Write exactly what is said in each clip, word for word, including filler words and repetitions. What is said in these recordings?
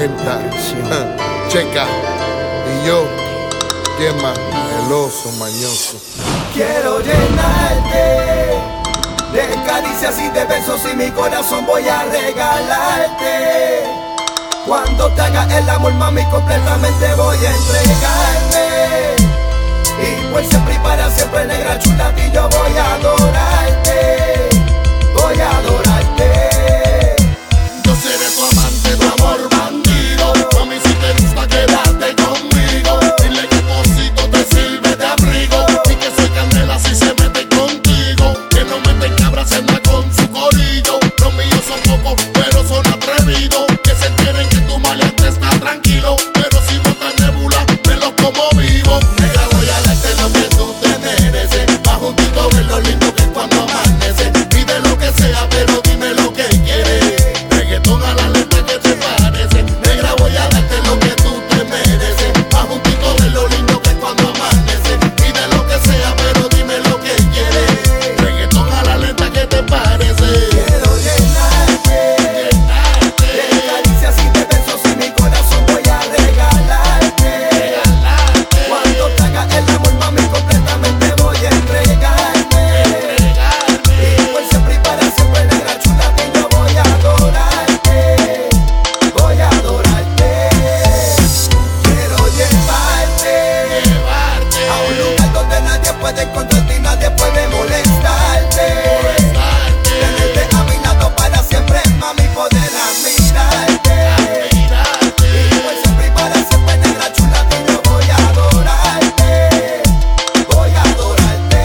cuenta. Checa. Y yo, ¿quién más? El oso mañoso. Quiero llenarte de caricias y de besos y mi corazón voy a regalarte. Cuando te haga el amor, mami, completamente voy a entregarme. Y por siempre y para siempre, negra chula, a ti yo voy a adorarte. Voy a adorarte. Yo seré tu amante, tu amor bandido. Mami, si te gusta quedarte conmigo, dile que cosito te sirve de abrigo y que soy candela si se mete contigo. Que no meten cabras en la con su corillo. Los míos son pocos, pero son atrevidos. Que se enteren que tu maleante está tranquilo, pero si botan nebula, me los como vivo. Negra, voy a darte lo que tú te mereces. Va juntito ver lo lindo que es cuando amanece. Pide lo que sea, pero dime lo que quieres. Reggaetón a la letra, que te parece. Negra, voy a darte lo que tú te mereces. Va juntito ver lo lindo que es cuando amanece. Pide lo que sea, pero dime lo que quieres. Reggaetón a la letra, que te parece. Quiero llenarte de caricias y de besos y mi corazón voy a regalarte. Cuando te haga el amor, mami, completamente voy a entregarme. Y por siempre y para siempre, negra chula, que yo voy a adorarte. Voy a adorarte. Quiero llevarte a un lugar donde nadie puede encontrarte y nadie puede molestarte. Tenerte a mi lado para siempre, mami, poder admirarte. Y por siempre y para siempre, negra chula, que yo voy a adorarte. Voy a adorarte.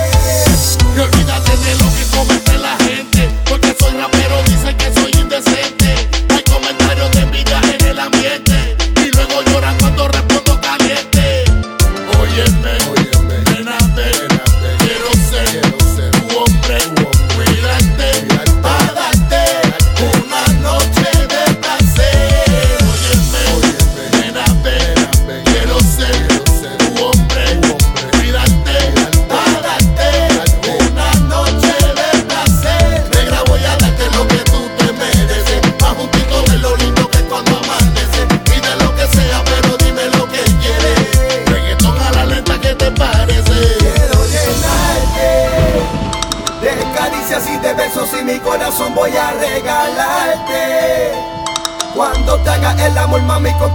Y olvídate de lo que comenta la gente, porque soy rapero, dicen que soy indecente. Hay comentarios de envidia en el ambiente y luego lloran cuando respondo caliente. Óyeme, Óyeme, nena, ven, nena, ven. quiero ser Quiero ser tu hombre, tu hombre. cuidarte, Cuidarte. pa' darte una noche de placer. Óyeme, Óyeme, nena, ven, nena, ven. quiero ser Quiero ser tu hombre, tu hombre. cuidarte, pa' darte una noche de placer. Negra, voy a darte lo que tú te mereces. Va juntito de lo lindo que es cuando amanece. Pide lo que sea, pero dime lo que quieres. Reggaetón a la lenta, ¿qué te parece? Quiero llenarte de caricias y de besos y mi corazón voy a regalarte. Cuando te haga el amor, mami, con